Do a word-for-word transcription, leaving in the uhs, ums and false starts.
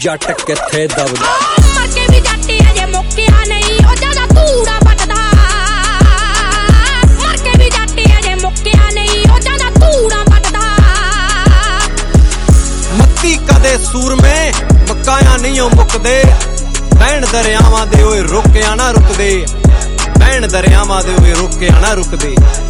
जट किथे दबदा मर के भी जट्टी अजे मुक्किया नहीं ओ ज्यादा धूड़ा बटदा मर के भी जट्टी अजे मुक्किया नहीं ओ ज्यादा धूड़ा बटदा मत्ती कदे सूर में मकाया नहीं ओ मुकदे बैन दरियावां दे ओए रुकिया ना रुकदे बैन दरियावां दे ओए रुकिया ना रुकदे।